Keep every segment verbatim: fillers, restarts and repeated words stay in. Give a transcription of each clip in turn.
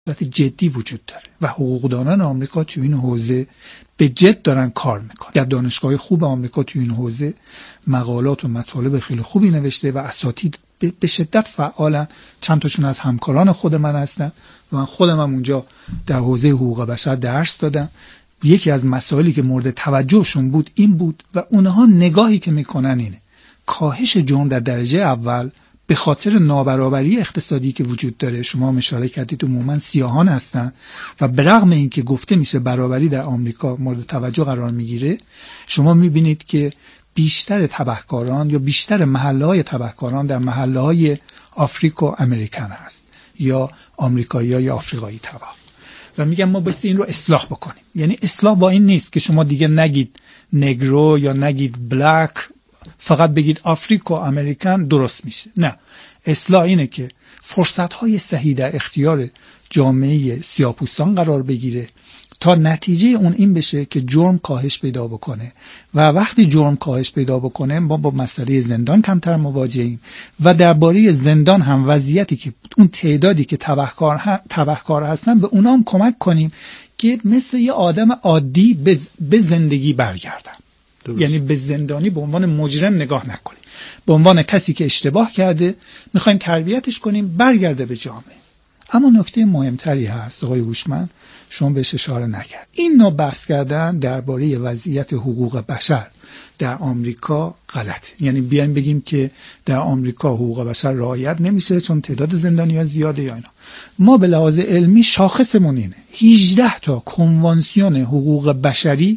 جدی وجود داره و حقوقدانان آمریکا تو این حوزه به جد دارن کار میکنن. در دانشگاه خوب آمریکا تو این حوزه مقالات و مطالب خیلی خوبی نوشته و اساتید به شدت فعالن. چند تاشون از همکاران خود من هستن و من خودم هم اونجا در حوزه حقوق بشر درس دادم. یکی از مسائلی که مورد توجهشون بود این بود و اونها نگاهی که میکنن اینه: کاهش جرم در درجه اول به خاطر نابرابری اقتصادی که وجود داره. شما اشاره کردید عموما سیاهان هستن و برغم اینکه گفته میشه برابری در آمریکا مورد توجه قرار میگیره، شما میبینید که بیشتر تبهکاران یا بیشتر محله‌های تبهکاران در محله‌های آفریکا امریکن هست یا آمریکایی یا آفریقایی تبه. و میگم ما بس این رو اصلاح بکنیم. یعنی اصلاح با این نیست که شما دیگه نگید نگرو یا نگید بلک، فقط بگید آفریکا امریکن درست میشه. نه، اصلاح اینه که فرصت‌های صحیح در اختیار جامعه سیاه‌پوستان قرار بگیره تا نتیجه اون این بشه که جرم کاهش پیدا بکنه و وقتی جرم کاهش پیدا بکنه ما با مسئله زندان کمتر مواجهیم و درباره زندان هم وضعیتی که اون تعدادی که تبهکار ها تبهکار هستن به اونا هم کمک کنیم که مثل یه آدم عادی به زندگی برگردن. درست. یعنی به زندانی به عنوان مجرم نگاه نکنیم، به عنوان کسی که اشتباه کرده میخوایم تربیتش کنیم برگرده به جامعه. اما نکته مهمتری هست آقای هوشمند، شما بهش اشاره نکرد. این نوع بحث کردن درباره وضعیت حقوق بشر در آمریکا غلط. یعنی بیایم بگیم که در آمریکا حقوق بشر رعایت نمیشه چون تعداد زندانی‌ها زیاده یا اینا. ما به لحاظ علمی شاخصمون اینه: هجده تا کنوانسیون حقوق بشری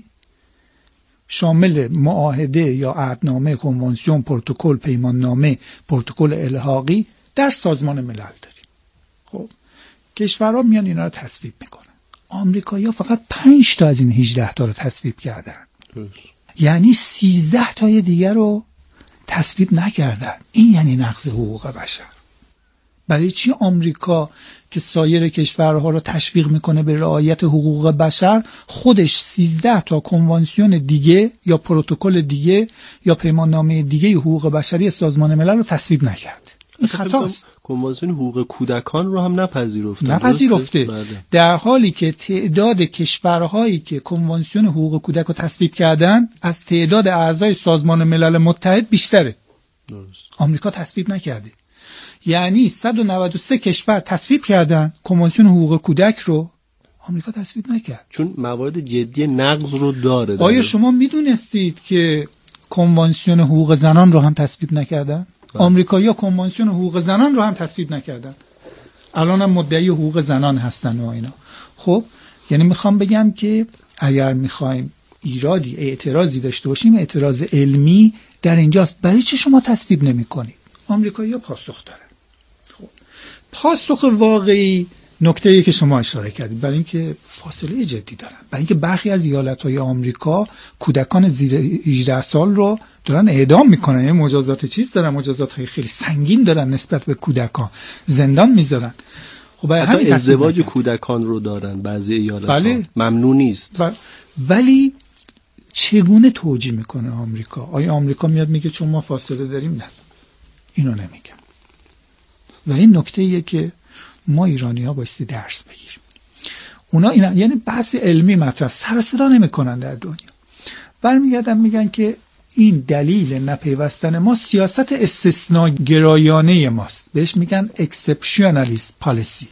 شامل معاهده یا عهدنامه، کنوانسیون، پروتکل، پیماننامه، پروتکل الحاقی در سازمان ملل داریم. خب کشورها میان اینا رو تصویب میکنن. آمریکایی‌ها فقط پنج تا از این هجده تا رو تصویب کردن. درست. یعنی سیزده تای دیگر رو تصویب نکردن. این یعنی نقض حقوق بشر. برای چی آمریکا که سایر کشورها رو تشویق میکنه به رعایت حقوق بشر خودش سیزده تا کنوانسیون دیگه یا پروتکل دیگه یا پیماننامه دیگه حقوق بشری سازمان ملل رو تصویب نکرد؟ این خطاست. کنوانسیون حقوق کودکان رو هم نپذیرفته. نپذیرفته. در حالی که تعداد کشورهایی که کنوانسیون حقوق کودک رو تصویب کردن از تعداد اعضای سازمان ملل متحد بیشتره. درست. آمریکا تصویب نکرده. یعنی صد و نود و سه کشور تصویب کردن کنوانسیون حقوق کودک رو، آمریکا تصویب نکرد. چون موارد جدی نقض رو داره. آیا شما میدونستید که کنوانسیون حقوق زنان رو هم تصویب نکردن؟ آمریکایی‌ها کنوانسیون حقوق زنان رو هم تصویب نکردن. الان هم مدعی حقوق زنان هستن و اینا. خب یعنی میخوام بگم که اگر میخوایم ایرادی اعتراضی داشته باشیم، اعتراض علمی در اینجاست. برای چه شما تصویب نمی‌کنید؟ آمریکایی‌ها پاسخ دارن. خب پاسخ واقعی نکته‌ای که شما اشاره کردید، برای اینکه فاصله جدی دارن، برای اینکه برخی از ایالت‌های آمریکا کودکان زیر هجده سال رو دارن اعدام میکنن. یعنی مجازات چیز دارن، مجازات‌های خیلی سنگین دارن نسبت به کودکان، زندان میذارن. خب حتی ازدواج کودکان رو دارن بعضی ایالت‌ها. بله. ممنوع نیست. و... ولی چگونه توجیه میکنه آمریکا؟ آیا آمریکا میاد میگه چون ما فاصله داریم؟ نه، اینو نمیگم. و این نکته‌ایه که ما ایرانی‌ها بایستی درس بگیریم. اونا اینا یعنی بحث علمی مطرح سر و صدا نمی‌کنن در دنیا. برمیگردن میگن که این دلیل نپیوستن ما سیاست استثناگرایانه ماست. بهش میگن exceptionalist policy.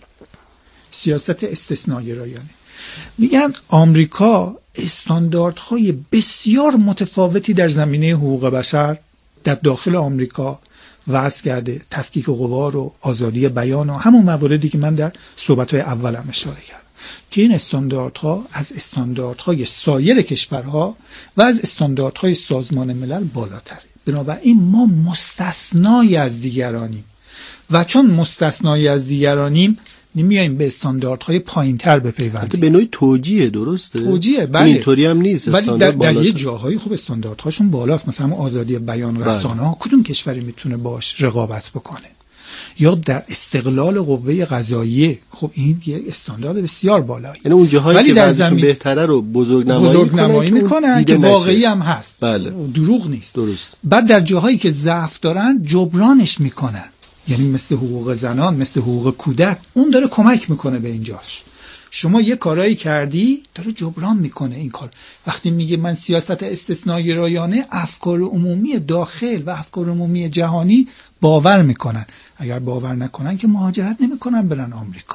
سیاست استثناگرایانه. میگن آمریکا استانداردهای بسیار متفاوتی در زمینه حقوق بشر در داخل آمریکا وضع کرده، تفکیک قوا رو، آزادی بیان و همون مواردی که من در صحبت‌های اولم اشاره کردم که این استانداردها از استانداردهای سایر کشورها و از استانداردهای سازمان ملل بالاتره. بنابراین ما مستثنای از دیگرانیم و چون مستثنای از دیگرانیم نمیایم به استانداردهای پایین‌تر بپیوندیم. به نوعی توجیه، درسته؟ توجیه، بله. اینطوری هم نیست. ولی در, در یه جاهایی خوب استانداردهاشون بالاست. مثلا آزادی بیان و رسانه‌ها، کدوم کشوری میتونه باش رقابت بکنه؟ یا در استقلال قوه قضاییه، خب این یه استاندارد بسیار بالایی. یعنی اون جاهایی که وضعشون بهتره رو بزرگنمایی بزرگنمایی میکنن که واقعی هم هست. بله. دروغ نیست. درست. بعد در جاهایی که ضعف دارن جبرانش میکنن. یعنی مثل حقوق زنان، مثل حقوق کودک، اون داره کمک میکنه به اینجاش. شما یه کارایی کردی داره جبران میکنه این کار. وقتی میگه من سیاست استثنایی رایانه، افکار عمومی داخل و افکار عمومی جهانی باور میکنن. اگر باور نکنن که مهاجرت نمیکنن برن آمریکا،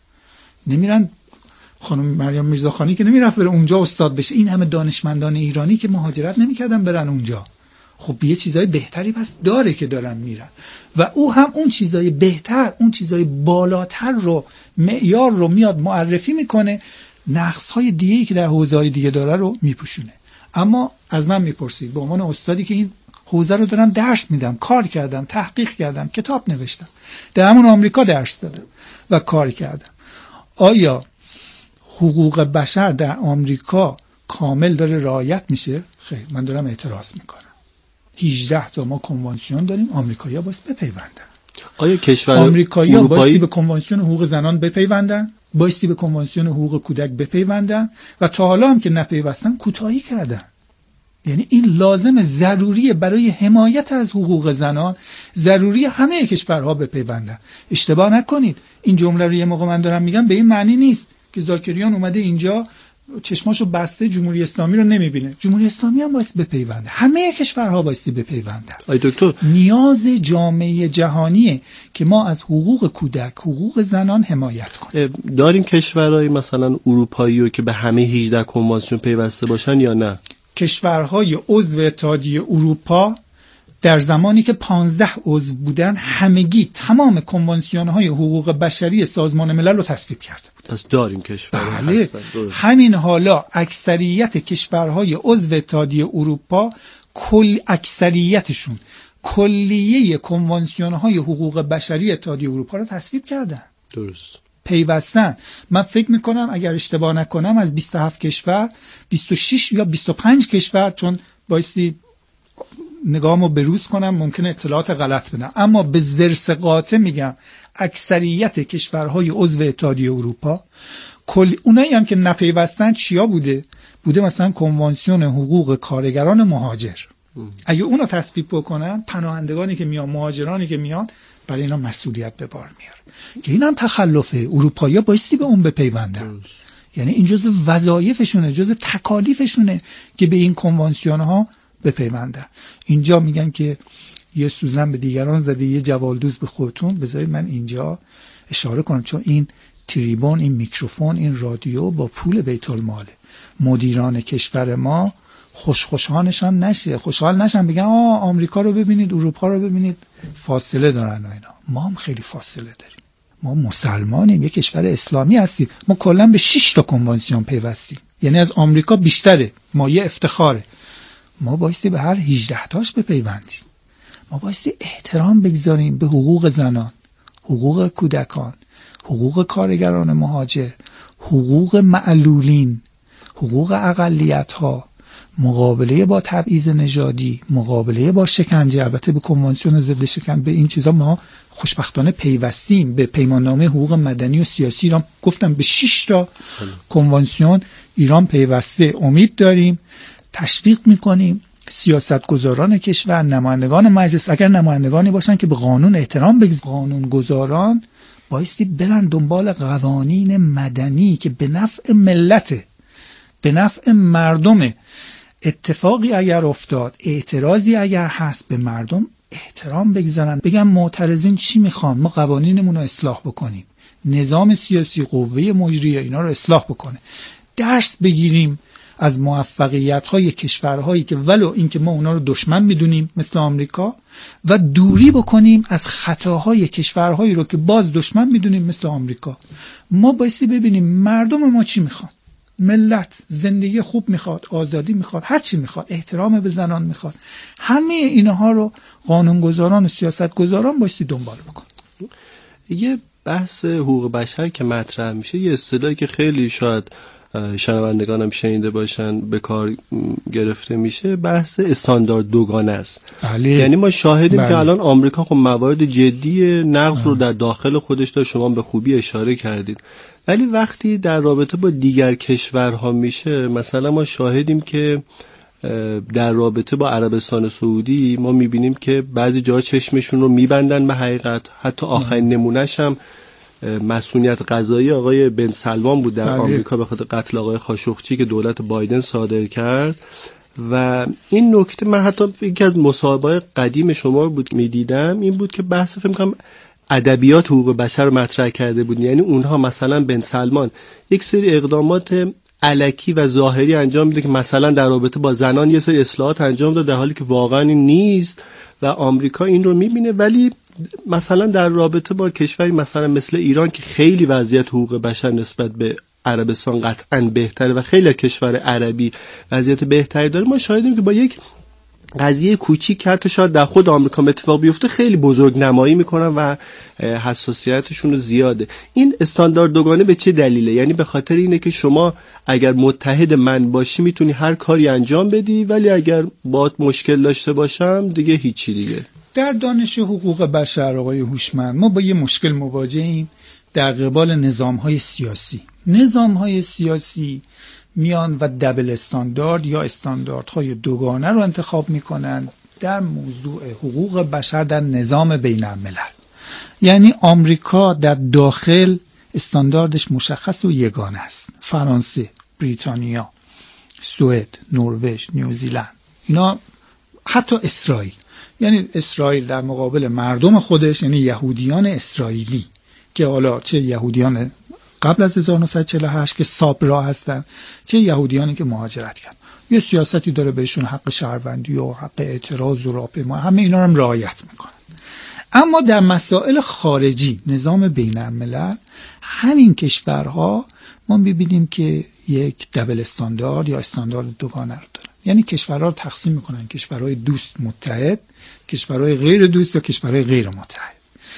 نمیرن. خانم مریم میرزاخانی که نمیرفت بره اونجا استاد بشه، این همه دانشمندان ایرانی که مهاجرت نمیکردن برن اونجا. خب یه چیزای بهتری پس داره که دارن میرن و او هم اون چیزای بهتر، اون چیزای بالاتر رو، معیار رو میاد معرفی میکنه، نقص‌های دیگه‌ای که در حوزه‌های دیگه داره رو میپوشونه. اما از من میپرسید به عنوان استادی که این حوزه رو دارم درس میدم، کار کردم، تحقیق کردم، کتاب نوشتم، در همون آمریکا درس دادم و کار کردم، آیا حقوق بشر در آمریکا کامل داره رعایت میشه؟ خیر، من دارم اعتراض میکنم. هجده تا ما کنوانسیون داریم، آمریکایی‌ها باید بپیوندن. آیا کشور آمریکایی‌ها بایستی به کنوانسیون حقوق زنان بپیوندن، بایستی به کنوانسیون حقوق کودک بپیوندن و تا حالا هم که نپیوستن کوتاهی کردن. یعنی این لازم، ضروریه برای حمایت از حقوق زنان، ضروری همه کشورها بپیوندن. اشتباه نکنید، این جمله رو یه موقع من دارم میگم به این معنی نیست که زاکریان اومده اینجا چشماشو بسته جمهوری اسلامی رو نمیبینه. جمهوری اسلامی هم باید بپیونده، همه کشورها باید بپیوندن. آی دکتر، نیاز جامعه جهانیه که ما از حقوق کودک، حقوق زنان حمایت کنیم. داریم کشورهای مثلا اروپایی رو که به همه هجده کنوانسیون پیوسته باشن یا نه؟ کشورهای عضو اتحادیه اروپا در زمانی که پانزده عضو بودن همگی تمام کنوانسیون‌های حقوق بشری سازمان ملل رو تصویب کرده بود. پس داریم کشورها بله. هستن. همین حالا اکثریت کشورهای عضو اتحادیه اروپا، کل اکثریتشون کلیه کنوانسیون‌های حقوق بشری اتحادیه اروپا رو تصویب کردن. درست. پیوستن. من فکر میکنم اگر اشتباه نکنم از بیست و هفت کشور بیست و شش یا بیست و پنج کشور، چون بایستی نگاهمو بروز کنم ممکنه اطلاعات غلط بدم، اما به ضرس قاطع میگم اکثریت کشورهای عضو اتحادیه اروپا، کل اونایی هم که نپیوستن چیا بوده؟ بوده مثلا کنوانسیون حقوق کارگران مهاجر. اگه اونو تصویب بکنن، پناهندگانی که میان، مهاجرانی که میان، برای اینا مسئولیت به بار میاره که این هم تخلفه. اروپایی‌ها بایستی به اون بپیوندن. یعنی این جزء وظایفشونه، جزء تکالیفشونه که به این کنوانسیون‌ها بپیوندن. اینجا میگن که یه سوزن به دیگران زده یه جوالدوز به خودتون. بذارید من اینجا اشاره کنم، چون این تریبون، این میکروفون، این رادیو با پول بیت الماله. مدیران کشور ما خوش خوشحالشان نشه، خوشحال نشن بگن آه آمریکا رو ببینید، اروپا رو ببینید فاصله دارن و اینا. ما هم خیلی فاصله داریم. ما مسلمانیم، یک کشور اسلامی هستیم. ما کلا به شش تا کنوانسیون پیوستیم، یعنی از آمریکا بیشتره. ما یه افتخاره. ما بایستی به هر هجده تاش بپیوندیم. ما بایستی احترام بگذاریم به حقوق زنان، حقوق کودکان، حقوق کارگران مهاجر، حقوق معلولین، حقوق اقلیت‌ها، مقابله با تبعیض نژادی، مقابله با شکنجه. البته به کنوانسیون ضد شکنجه، به این چیزا ما خوشبختانه پیوستیم. به پیماننامه حقوق مدنی و سیاسی ایران، گفتم به شش تا کنوانسیون ایران پیوسته. امید داریم، تشویق میکنیم سیاستگزاران کشور، نمایندگان مجلس، اگر نمایندگانی باشن که به قانون احترام بگذارن، قانونگذاران بایستی برن دنبال قوانین مدنی که به نفع ملته، به نفع مردمه. اتفاقی اگر افتاد، اعتراضی اگر هست، به مردم احترام بگذارن، بگن معترضین چی میخوان، ما قوانینمون رو اصلاح بکنیم، نظام سیاسی، قوه مجریه اینا رو اصلاح بکنه. درس بگیریم از موفقیت‌های کشورهایی که ولو اینکه ما اونا رو دشمن میدونیم مثل آمریکا، و دوری بکنیم از خطاهای کشورهایی رو که باز دشمن میدونیم مثل آمریکا. ما بایستی ببینیم مردم ما چی میخوان. ملت زندگی خوب میخواد، آزادی میخواد، هر چی میخواد، احترام به زنان میخواد. همه اینها رو قانونگذاران و سیاستگزاران بایستی دنبال بکن. یه بحث حقوق بشر که مطرح میشه، یه اصطلاحی که خیلی شاید شنوندگانم شنیده باشن به کار گرفته میشه، بحث استاندارد دوگانه است. بله. یعنی ما شاهدیم بله. که الان آمریکا خب موارد جدی نقض رو در داخل خودش داره، شما به خوبی اشاره کردید، ولی وقتی در رابطه با دیگر کشورها میشه، مثلا ما شاهدیم که در رابطه با عربستان سعودی ما میبینیم که بعضی جاها چشمشون رو میبندن به حقیقت. حتی آخرین نمونهش هم مسئولیت قضایی آقای بن سلمان بود در آمریکا به خاطر قتل آقای خاشقچی که دولت بایدن صادر کرد. و این نکته من حتی یکی از مصاحبه‌های قدیم شما بود میدیدم، این بود که بحث فکر می‌کنم ادبیات حقوق بشر مطرح کرده بود. یعنی اونها مثلا بن سلمان یک سری اقدامات الکی و ظاهری انجام میده که مثلا در رابطه با زنان یه سری اصلاحات انجام داده در حالی که واقعا این نیست و آمریکا این رو میبینه، ولی مثلا در رابطه با کشوری مثلا مثل ایران که خیلی وضعیت حقوق بشر نسبت به عربستان قطعاً بهتره و خیلی کشور عربی وضعیت بهتری داره، ما شاهدیم که با یک قضیه کوچیک که حتی شاید در خود آمریکا اتفاق بیفته خیلی بزرگ نمایی میکنن و حساسیتشون زیاده. این استاندارد دوگانه به چه دلیله؟ یعنی به خاطر اینه که شما اگر متحد من باشی میتونی هر کاری انجام بدی، ولی اگر باهات مشکل داشته باشم دیگه هیچی دیگه. در دانش حقوق بشر آقای هوشمند ما با یه مشکل مواجهیم در قبال نظام‌های سیاسی. نظام‌های سیاسی میان و دبل استاندارد یا استانداردهای دوگانه رو انتخاب میکنن در موضوع حقوق بشر در نظام بین الملل. یعنی آمریکا در داخل استانداردش مشخص و یگانه است. فرانسه، بریتانیا، سوئد، نروژ، نیوزیلند، اینا، حتی اسرائیل. یعنی اسرائیل در مقابل مردم خودش، یعنی یهودیان اسرائیلی که حالا چه یهودیان قبل از هزار و نهصد و چهل و هشت که سابرا هستن، چه یهودیانی که مهاجرت کردن، یه سیاستی داره بهشون حق شهروندی و حق اعتراض و راهپیمایی، همه اینا رو هم رعایت میکنن. اما در مسائل خارجی نظام بین الملل همین کشورها ما میبینیم که یک دبل استاندارد یا استاندارد دوگانه رو دارن. یعنی کشورها رو تقسیم میکنن کشورهای دوست متحد، کشورهای غیر دوست یا کشورهای غیر متحد.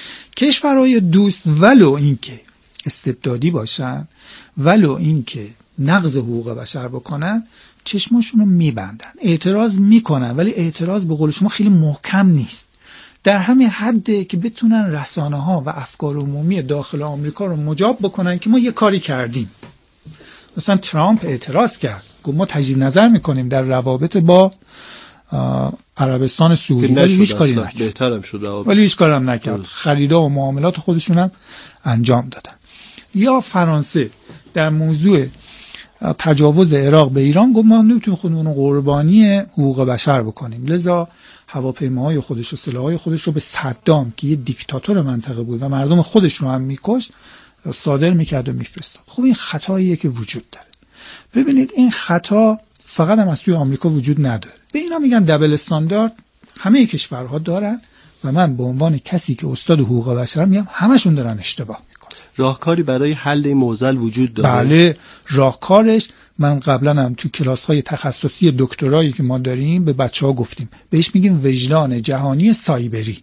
کشورهای دوست ولو اینکه استبدادی باشن، ولو اینکه نقض حقوق بشر بکنن، چشماشون رو میبندن، اعتراض میکنن، ولی اعتراض به قول شما خیلی محکم نیست، در همین حده که بتونن رسانه ها و افکار عمومی داخل آمریکا رو مجاب بکنن که ما یه کاری کردیم. مثلا ترامپ اعتراض کرد، گفت ما تجدید نظر میکنیم در روابط با عربستان سعودی، ولی هیچ کاری نکرد. بهترم شد ولی هیچ کارم نکرد. خریدا و معاملات خودشون هم انجام دادن. یا فرانسه در موضوع تجاوز عراق به ایران گفت ما نمیتونیم خودمون قربانی حقوق بشر بکنیم، لذا هواپیماهای خودش و سلاحهای خودش رو به صدام که یه دیکتاتور منطقه بود و مردم خودش رو هم میکش صادر میکرد و میفرستاد. خب این خطاییه که وجود داره. ببینید این خطا فقط هم از توی آمریکا وجود نداره. به اینا میگن دبل استاندارد، همه کشورها دارن و من به عنوان کسی که استاد حقوق بشر میگم همشون دارن اشتباه میکنن. راهکاری برای حل این معضل وجود داره؟ بله، راهکارش من قبلا هم تو کلاس‌های تخصصی دکترایی که ما داریم به بچه‌ها گفتیم، بهش میگیم وجدان جهانی سایبری.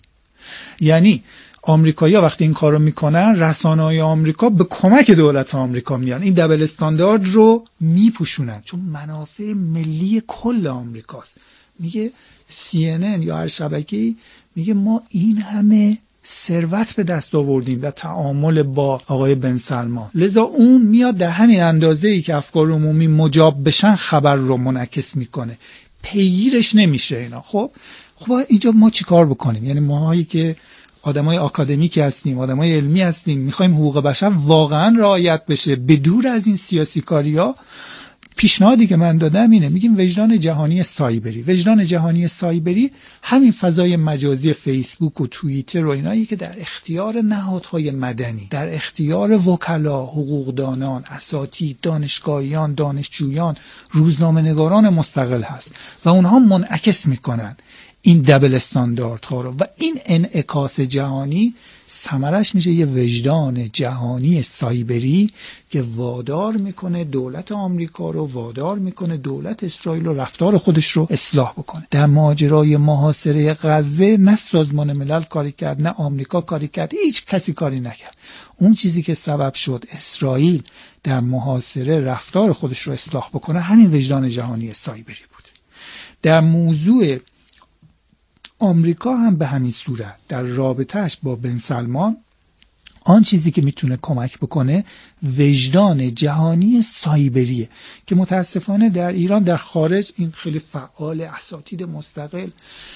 یعنی آمریکایی‌ها وقتی این کارو میکنن، رسانه‌های آمریکا به کمک دولت آمریکا میان این دبل استاندارد رو میپوشونن، چون منافع ملی کل آمریکاست. میگه سی ان ان یا هر شبکه‌ای میگه ما این همه ثروت به دست آوردیم در تعامل با آقای بن سلمان، لذا اون میاد در همین اندازه‌ای که افکار عمومی مجاب بشن خبر رو منعکس میکنه، پیگیرش نمیشه اینا. خب خب اینجا ما چیکار بکنیم؟ یعنی ماهایی که آدمای آکادمیکی هستیم، آدمای علمی هستیم، میخوایم حقوق بشر واقعا رعایت بشه به دور از این سیاسی کاریا، پیشنهادی که من دادم اینه، میگیم وجدان جهانی سایبری. وجدان جهانی سایبری همین فضای مجازی فیسبوک و توییتر و اینایی که در اختیار نهادهای مدنی، در اختیار وکلا، حقوقدانان، اساتید، دانشگاهیان، دانشجویان، روزنامه‌نگاران مستقل هست و اونها منعکس میکنن این دبل استاندارد ها رو و این انعکاس جهانی ثمرش میشه یه وجدان جهانی سایبری که وادار میکنه دولت آمریکا رو، وادار میکنه دولت اسرائیل رو رفتار خودش رو اصلاح بکنه. در ماجرای محاصره غزه نه سازمان ملل کاری کرد، نه آمریکا کاری کرد، هیچ کسی کاری نکرد. اون چیزی که سبب شد اسرائیل در محاصره رفتار خودش رو اصلاح بکنه همین وجدان جهانی سایبری بود. در موضوع آمریکا هم به همین صورت در رابطهش با بن سلمان آن چیزی که میتونه کمک بکنه وجدان جهانی سایبریه که متاسفانه در ایران، در خارج این خیلی فعال، اساتید مستقل،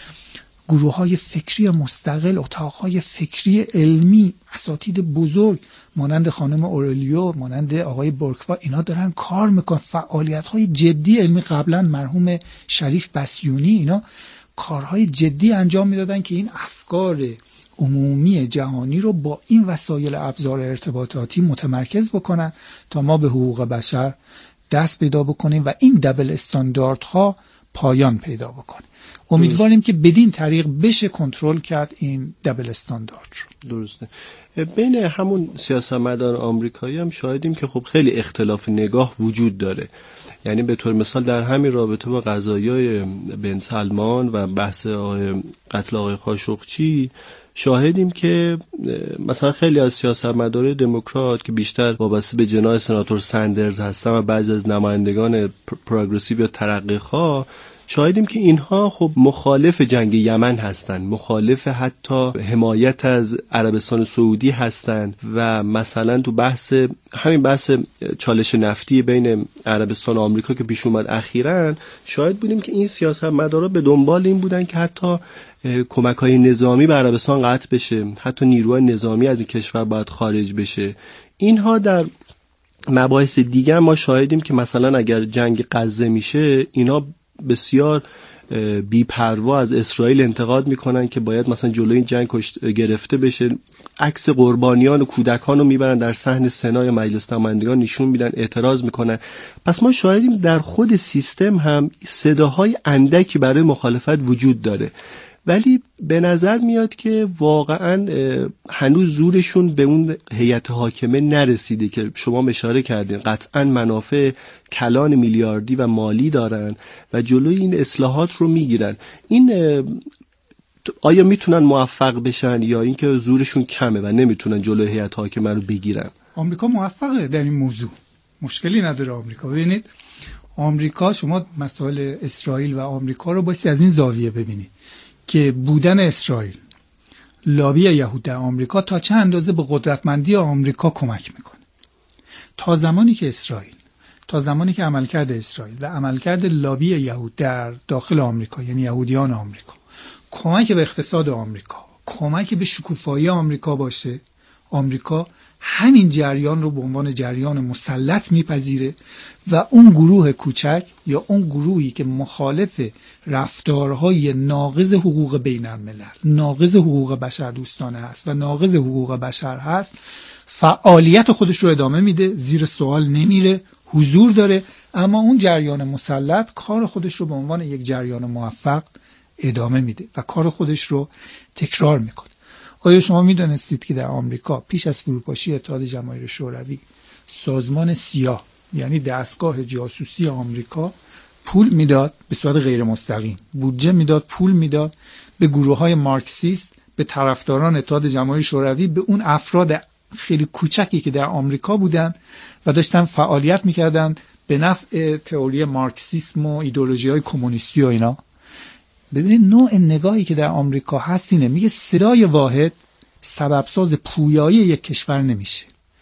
گروه های فکری مستقل، اتاق های فکری علمی، اساتید بزرگ مانند خانم اورلیو، مانند آقای بورکوا، اینا دارن کار میکنن، فعالیت های جدی علمی. قبلا مرحوم شریف بسیونی اینا کارهای جدی انجام میدادن که این افکار عمومی جهانی رو با این وسایل ابزار ارتباطاتی متمرکز بکنن تا ما به حقوق بشر دست پیدا بکنیم و این دبل استانداردها پایان پیدا بکنه. امیدواریم که بدین طریق بشه کنترل کرد این دبل استاندارد رو. درسته. بین همون سیاستمدار آمریکایی هم شاهدیم که خب خیلی اختلاف نگاه وجود داره. یعنی به طور مثال در همین رابطه با قضایای بن سلمان و بحث آقای قتل آقای خاشقچی شاهدیم که مثلا خیلی از سیاستمدارای دموکرات که بیشتر وابسته به جناح سناتور سندرز هستن و بعضی از نمایندگان پروگرسیو یا ترقی‌خواه، شاهدیم که اینها خب مخالف جنگ یمن هستند، مخالف حتی حمایت از عربستان سعودی هستند و مثلا تو بحث همین بحث چالش نفتی بین عربستان و آمریکا که پیش اومد اخیراً، شاهد بودیم که این سیاستمدارا به دنبال این بودن که حتی کمک‌های نظامی به عربستان قطع بشه، حتی نیروهای نظامی از این کشور باید خارج بشه. اینها در مباحث دیگه ما شاهدیم که مثلا اگر جنگ غزه میشه، اینا بسیار بی‌پروا از اسرائیل انتقاد میکنن که باید مثلا جلوی این جنگ گرفته بشه. عکس قربانیان و کودکان رو میبرن در صحن سنا مجلس نمایندگان نشون میدن، اعتراض میکنن. پس ما شاهدیم در خود سیستم هم صداهای اندکی برای مخالفت وجود داره، ولی به نظر میاد که واقعا هنوز زورشون به اون هیئت حاکمه نرسیده که شما اشاره کردین. قطعا منافع کلان میلیاردی و مالی دارن و جلوی این اصلاحات رو میگیرن. این آیا میتونن موفق بشن یا اینکه زورشون کمه و نمیتونن جلوی هیئت حاکمه رو بگیرن؟ آمریکا موفقه در این موضوع، مشکلی نداره آمریکا. ببینید آمریکا، شما مسائل اسرائیل و آمریکا رو بایستی از این زاویه ببینید که بودن اسرائیل، لابی یهود در آمریکا تا چه اندازه به قدرتمندی آمریکا کمک میکنه. تا زمانی که اسرائیل، تا زمانی که عملکرد اسرائیل و عملکرد لابی یهود در داخل آمریکا، یعنی یهودیان آمریکا، کمک به اقتصاد آمریکا، کمک به شکوفایی آمریکا باشه، آمریکا همین جریان رو به عنوان جریان مسلط میپذیره و اون گروه کوچک یا اون گروهی که مخالف رفتارهای ناقض حقوق بین الملل، ناقض حقوق بشر دوستانه هست و ناقض حقوق بشر هست، فعالیت خودش رو ادامه میده، زیر سوال نمیره، حضور داره، اما اون جریان مسلط کار خودش رو به عنوان یک جریان موفق ادامه میده و کار خودش رو تکرار میکنه. آیا شما میدونستید که در آمریکا پیش از فروپاشی اتحاد جماهیر شوروی سازمان سیا، یعنی دستگاه جاسوسی آمریکا، پول میداد به صورت غیر مستقیم، بودجه میداد، پول میداد به گروه‌های مارکسیست، به طرفداران اتحاد جماهیر شوروی، به اون افراد خیلی کوچکی که در آمریکا بودند و داشتن فعالیت میکردن به نفع تئوری مارکسیسم و ایدئولوژی‌های کمونیستی و اینا. ببینید نوع نگاهی که در آمریکا هست اینه، میگه صدای واحد سببساز پویایی یک کشور نمیشه،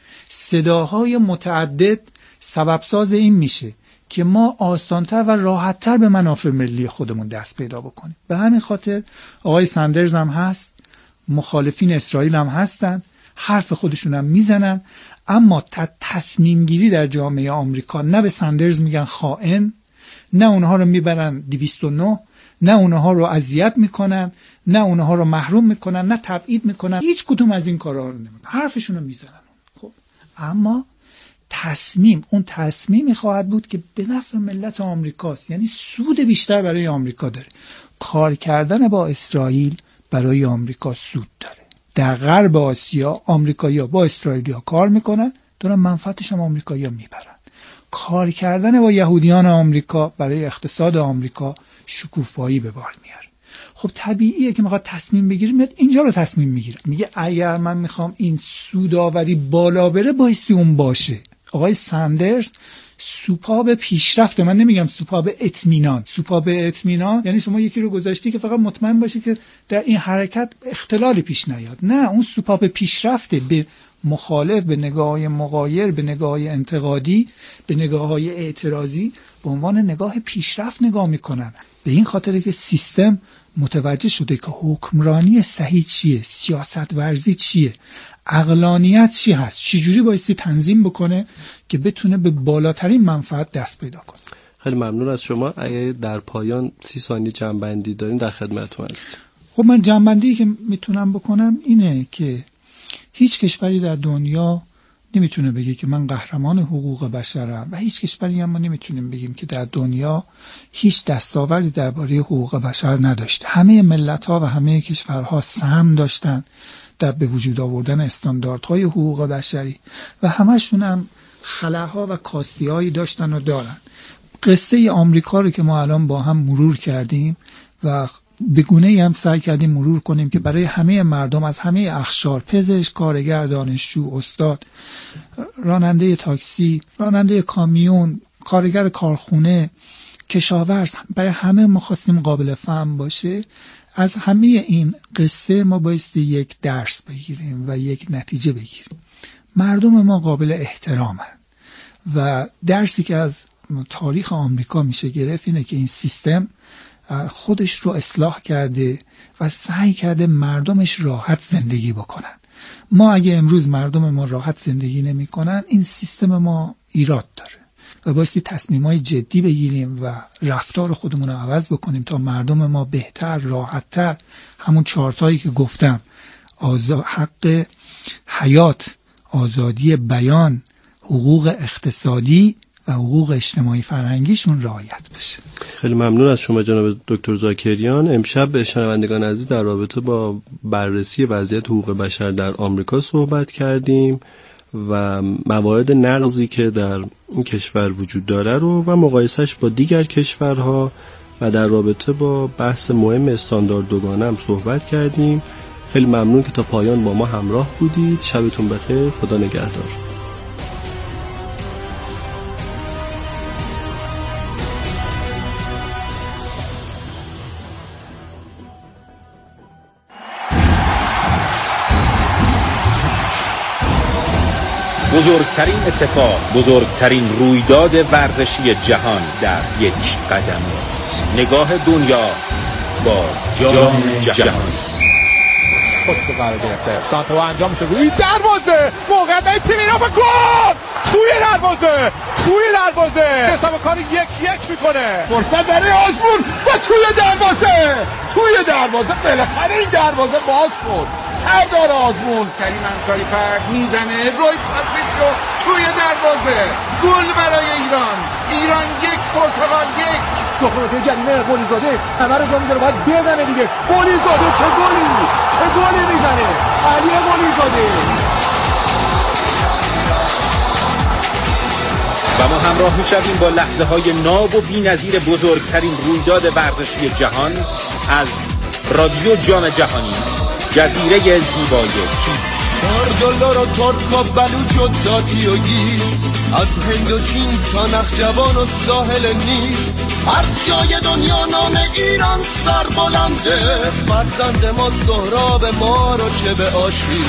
صداهای متعدد سببساز این میشه که ما آسانتر و راحتتر به منافع ملی خودمون دست پیدا بکنیم. به همین خاطر آقای سندرز هم هست، مخالفین اسرائیل هم هستن، حرف خودشون هم میزنن، اما تصمیم گیری در جامعه آمریکا نه به سندرز میگن خائن، نه اونها رو میبرن دویست و نه، نه اونها رو اذیت میکنن، نه اونها رو محروم میکنن، نه تبعید میکنن، هیچ کدوم از این کارا رو نمیکنن، حرفشون رو میزنن. خب اما تصمیم، اون تصمیمی خواهد بود که به نفع ملت آمریکاست، یعنی سود بیشتر برای آمریکا داره. کار کردن با اسرائیل برای آمریکا سود داره. در غرب آسیا آمریکایی‌ها با اسرائیلی‌ها کار میکنن، دارن منفعتش هم آمریکایی‌ها میبرن. کار کردن با یهودیان آمریکا برای اقتصاد آمریکا شکوفایی به بار میاره. خب طبیعیه که میخواد تصمیم بگیره، میاد اینجا رو تصمیم میگیره، میگه اگر من میخوام این سودآوری بالا بره بایستی اون باشه. آقای سندرز سوپاب پیشرفته، من نمیگم سوپاب اطمینان. سوپاب اطمینان یعنی شما یکی رو گذاشتی که فقط مطمئن باشی که در این حرکت اختلالی پیش نیاد. نه، اون سوپاب پیشرفته، به مخالف، به نگاه‌های مغایر، به نگاه‌های انتقادی، به نگاه‌های اعتراضی به عنوان نگاه پیشرفت نگاه میکنن. به این خاطره که سیستم متوجه شده که حکمرانی صحیح چیه، سیاست ورزی چیه، عقلانیت چی هست، چجوری بایستی تنظیم بکنه که بتونه به بالاترین منفعت دست پیدا کنه. خیلی ممنون از شما. اگه در پایان سی ثانیه جنبندی دارین در خدمتتون هستم. خب من جنبندی که میتونم بکنم اینه که هیچ کشوری در دنیا نمیتونه بگه که من قهرمان حقوق بشرم و هیچ کشوری هم ما نمیتونیم بگیم که در دنیا هیچ دستاوردی درباره حقوق بشر نداشته. همه ملت‌ها و همه کشورها سهم داشتن در به وجود آوردن استانداردهای حقوق بشری و همشون هم خلاها و کاستی‌هایی داشتن و دارن. قصه آمریکا رو که ما الان با هم مرور کردیم و به گونه‌ای هم سعی کردیم مرور کنیم که برای همه مردم از همه اقشار، پزشک، کارگر، دانشجو، استاد، راننده تاکسی، راننده کامیون، کارگر کارخونه، کشاورز، برای همه ما خواستیم قابل فهم باشه. از همه این قصه ما بایستی یک درس بگیریم و یک نتیجه بگیریم. مردم ما قابل احترامن و درسی که از تاریخ آمریکا میشه گرفت اینه که این سیستم خودش رو اصلاح کرده و سعی کرده مردمش راحت زندگی بکنن. ما اگه امروز مردم ما راحت زندگی نمی کنن، این سیستم ما ایراد داره و بایستی تصمیمای جدی بگیریم و رفتار خودمون رو عوض بکنیم تا مردم ما بهتر، راحتتر، همون چارتایی که گفتم، آزاد، حق حیات، آزادی بیان، حقوق اقتصادی و حقوق اجتماعی فرهنگیشون رعایت بشه. خیلی ممنون از شما جناب دکتر زاکریان. امشب به شنوندگان عزیز در رابطه با بررسی وضعیت حقوق بشر در آمریکا صحبت کردیم و موارد نقضی که در این کشور وجود داره رو و مقایسهش با دیگر کشورها و در رابطه با بحث مهم استاندارد دوگانه هم صحبت کردیم. خیلی ممنون که تا پایان با ما همراه بودید. شبتون بخیر. خدا نگهدار. بزرگترین اتفاق، بزرگترین رویداد ورزشی جهان در یک قدم است. نگاه دنیا با جام جهانی. خود قرار گرفته. سانتو انجام میشه روی دروازه. موقعیت تیم اینا به گل. توی دروازه. توی دروازه. حساب کار یک یک میکنه. فرصت برای آزمون و توی دروازه. توی دروازه بالاخره این دروازه باز شد. سردار آزمون کریم انصاری پر میزنه روی پاتریس رو توی دروازه. گل برای ایران. ایران یک، پرتغال یک. تو خودت جریمه قلیزاده همه رو جا میذاره باید بزنه دیگه. قلیزاده چه گلی چه گلی میزنه علی قلیزاده. و ما همراه میشویم با لحظه های ناب و بی‌نظیر بزرگترین رویداد ورزشی جهان از رادیو جام جهانی، جزیره زیبای کیش. باردالار و ترک و بلوچ و تاتی و گیر، از هند و چین تا نخجوان و ساحل نیل، هر جای دنیا نام ایران سربلنده. فرزند ما سهراب ما رو چه به آشی.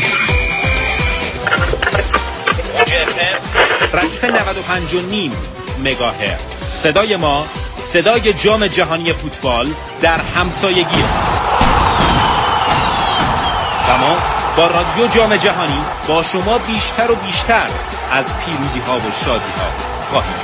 ردیف نود و پنج و نیم مگاهرتز. صدای ما صدای جام جهانی فوتبال در همسایگی است و ما با رادیو جام جهانی با شما بیشتر و بیشتر از پیروزی ها و شادی ها خواهیم.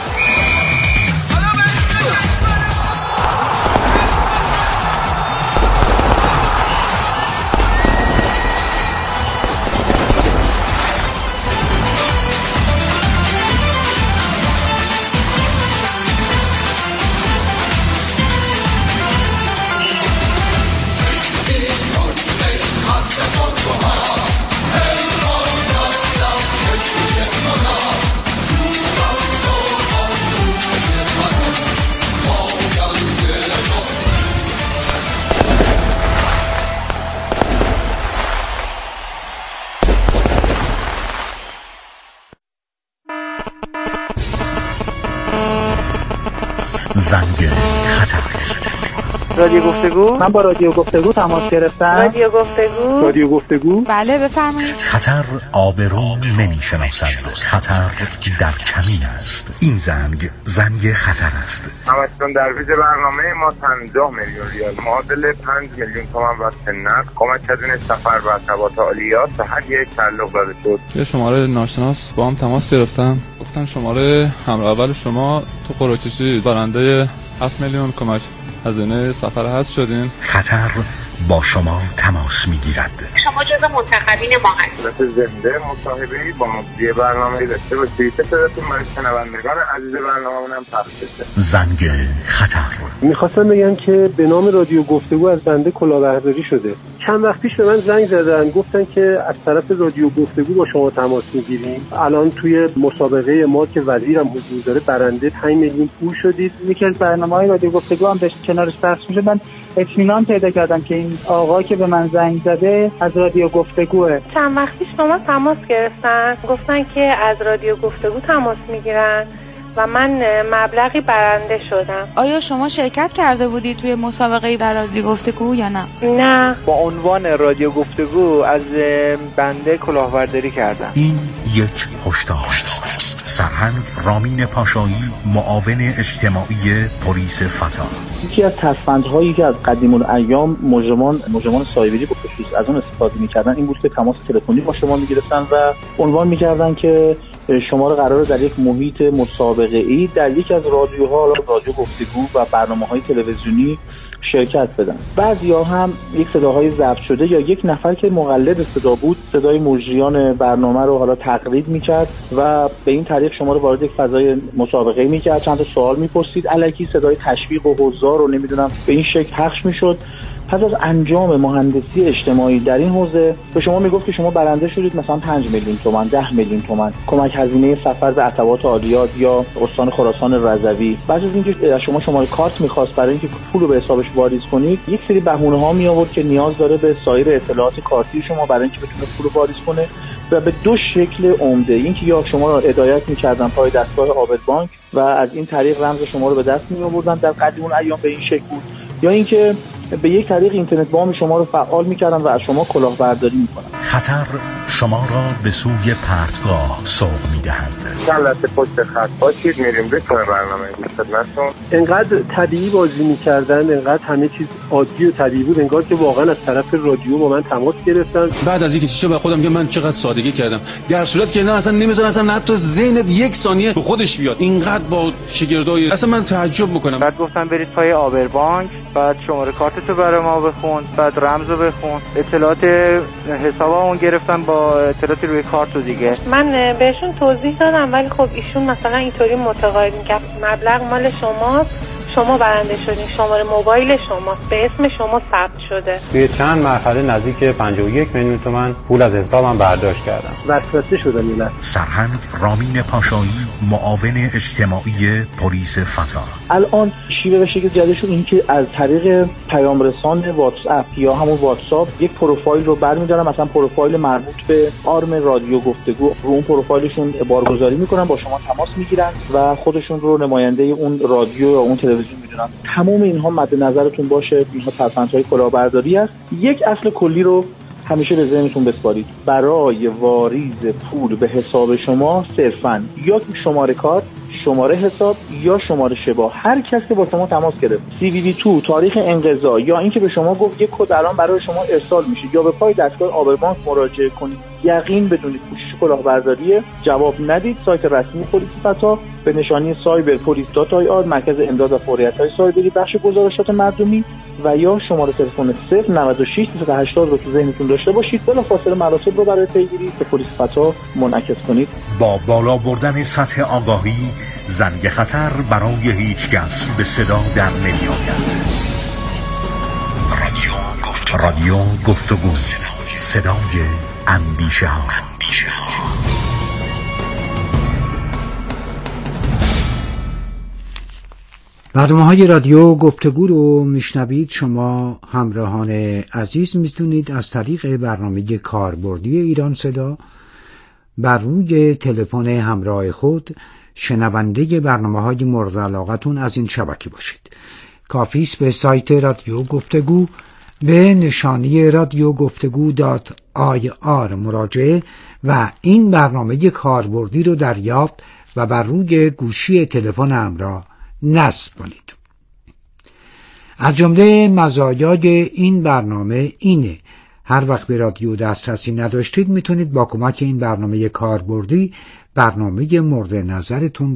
زنگ خطر. رادیو گفتگو. من با رادیو گفتگو تماس گرفتم. رادیو گفتگو. رادیو گفتگو. بله بفرمایید. خطر آبرو نمیشناسد، خطر در کمین است. این زنگ زنگ خطر است. همچون در ویژه برنامه ما پنجاه میلیون ریال معادل پنج میلیون تومان وقت نقد کمک هزینه سفر و ارتباط عالیات به هر یک تعلق داده شد. یه شماره ناشناس با هم تماس گرفتم، گفتن شماره همراه اول شما تو قرعه‌کشی برنده هفت میلیون کمک هزینه سفر هست شدین. خطر با شما تماس میگیرد. شما جزو منتخبین ما هستید. زنده مصاحبه‌ای با مجری برنامه داشته باشید که صداتون برای شنوندگان عزیز برنامه‌مون هم پخش بشه. زنگ خطر. می‌خواستم بگم که به نام رادیو گفتگو از بنده کلاهبرداری شده. چند وقت پیش به من زنگ زدن، گفتن که از طرف رادیو گفتگو با شما تماس میگیریم. الان توی مسابقه ما که وزیرم حضور داره برنده پنج میلیون پول شدید. یکی از برنامه‌های رادیو گفتگو هم داشت کنارش پخش می‌شد. من اطمینان پیدا کردم که این آقا که به من زنگ زده از رادیو گفتگوه. چند وقت پیش با ما تماس گرفتن، گفتن که از رادیو گفتگو تماس میگیرن و من مبلغی برنده شدم. آیا شما شرکت کرده بودید توی مسابقه در رادیو گفتگو یا نه؟ نه. با عنوان رادیو گفتگو از بنده کلاهبرداری کردم. این یک هشدار است. سرهنگ رامین پاشایی، معاون اجتماعی پلیس فتا. یکی از ترفندهایی که از قدیم الایام مجرمان مجرمان سایبری به خصوص از اون استفاده می‌کردن این بود که تماس تلفنی با شما می‌گرفتن و عنوان می‌کردن که شما رو قراره در یک محیط مسابقه‌ای در یک از رادیوها، رادیو گفتگو و برنامه‌های تلویزیونی شرکت بدن. بعضیا هم یک صداهای ضبط شده یا یک نفر که مقلد صدا بود صدای مجریان برنامه رو حالا تقلید میکرد و به این طریق شما رو وارد یک فضای مسابقه میکرد، چند تا سوال میپرسید، الکی صدای تشویق و حضار رو نمیدونم به این شکل پخش میشد. پس از انجام مهندسی اجتماعی در این حوزه به شما میگفت که شما برنده شدید مثلا پنج میلیون تومان، ده میلیون تومان کمک هزینه سفر به ارتباط عالیات یا استان خراسان رضوی. بعد از اینکه شما شماره کارت میخواست برای اینکه پول رو به حسابش واریز کنید، یک سری بهونه ها می آورد که نیاز داره به سایر اطلاعات کارتی شما برای اینکه بتونه پول رو واریز کنه و به دو شکل عمده. اینکه یا شما رو هدایت می‌کردن پای دستگاه عابد بانک و از این طریق رمز شما رو به دست می‌آوردن، در قدیم اون ایام به این شکل بود، یا اینکه به یک طریق اینترنت بام شما رو فعال می‌کردن و از شما کلاهبرداری می‌کنن. خطر شما را به سوی پرتگاه سوق می‌دهند. چند لحظه پشت خط باشید، میریم به برنامه خدمتتون. انقدر طبیعی بازی می‌کردن، انقدر همه چیز عادی و طبیعی بود، انگار که واقعا از طرف رادیو با من تماس گرفتن. بعد از اینکه چیزا به خودم که من چقدر سادگی کردم، در صورت که نه اصلا نمی‌ذارن اصلا حتی ذهنت یک ثانیه به خودش بیاد. اینقدر با شگردای اصلا من تعجب می‌کنم. بعد گفتن برید پای آبر بانک، بعد شماره کارتتو برای ما بخون، بعد رمزو بخون، اطلاعات حسابمون گرفتن با اطلاعاتی روی کارت و دیگه. من بهشون توضیح دادم ولی خب ایشون مثلا اینطوری متقاعد می‌کرد مبلغ مال شماست، شما برنده شدین، شماره موبایل شماست، به اسم شما ثبت شده. توی چند مرحله نزدیک پنجاه و یک میلیون تومان پول از حسابم برداشت کردم. وسوسه شدن اینا. سرهنگ رامین پاشایی، معاون اجتماعی پلیس فتا. الان شیوه و شکل جدیدشون این که از طریق پیام رسان واتس اپ یا همون واتساپ یک پروفایل رو برمی‌دارن، مثلا پروفایل مربوط به آرم رادیو گفتگو، رو اون پروفایلشون بارگذاری میکنن، با شما تماس میگیرن و خودشون رو نماینده اون رادیو یا اون تلویزیون میدونن. تمام اینها مد نظرتون باشه، اینها ترفندهای کلاهبرداری است. یک اصل کلی رو همیشه به ذهنتون بسپارید. برای واریز پول به حساب شما صرفاً یا شماره کارت، شماره حساب یا شماره شبا، هر کس که با شما تماس گرفت، سی وی وی دو، تاریخ انقضا یا اینکه به شما گفت یک کد الان برای شما ارسال میشه یا به پای دستگاه آبر بانک مراجعه کنید، یقین بدونید کوشش کلاهبرداری، جواب ندید. سایت رسمی پلیس فتا به نشانی سایبر پلیس دات آی آر، مرکز امداد و فوریت‌های سایبری، بخش گزارشات مردمی، و یا شماره تلفن صفر نود و شش دویست و هشتاد رو تو ذهنتون داشته باشید. بلافاصله مراتب رو برای پیگیری به پلیس فتا منعکس کنید. با بالا بردن سطح آگاهی، زنگ خطر برای هیچ کس به صدا در نمی‌آید. رادیو گفتگو، رادیو گفتگو، صدای اندیشه ها. برنامه‌های رادیو گفتگو رو میشنوید. شما همراهان عزیز میتونید از طریق برنامه کاربردی ایران صدا بر روی تلفن همراه خود شنونده برنامه‌های مورد علاقتون از این شبکه باشید. کافی است به سایت رادیو گفتگو به نشانی رادیو گفتگو دات آی آر مراجعه و این برنامه کاربردی رو دریافت و بر روی گوشی تلفن همراه نصب کنید. از جمله مزایای این برنامه اینه هر وقت به رادیو دسترسی نداشتید میتونید با کمک این برنامه کاربردی برنامه مورد نظرتون